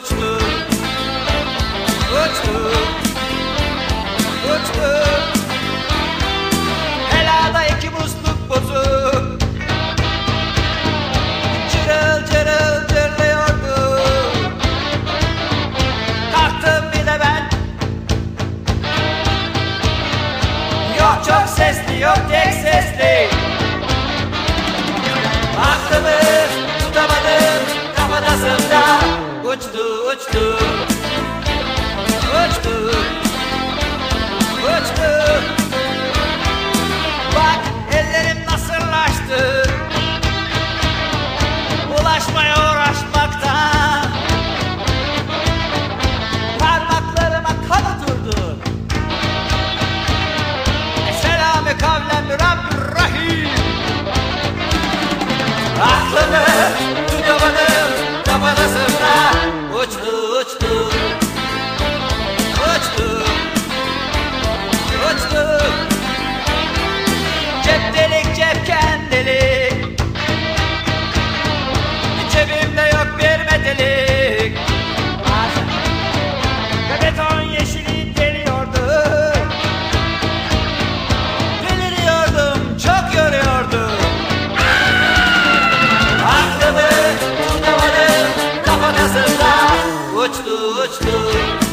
uçtu, uçtu, uçtu. Helada iki musluk bozu cırıl cırıl cırlıyordu. Kalktım bir de ben, yok çok sesli, yok tek sesli. Aklımı tutamadım, kafadasında uçtu, uçtu, uçtu, uçtu. Bak ellerim nasırlaştı, ulaşmaya uğraşmaktan. Parmaklarıma kan oturdu. Selamü kavlen Rabbirrahim. Aklımı tutamadım, kafadasında uçtu, uçtu, uçtu, uçtu. Cep delik, cep kendilik, cebimde yok bir medelik. Ve beton yeşili deliyordu, deliriyordum, çok yoruyordu. Aklımı tutamadım, kafadasında uçtu, uçtu.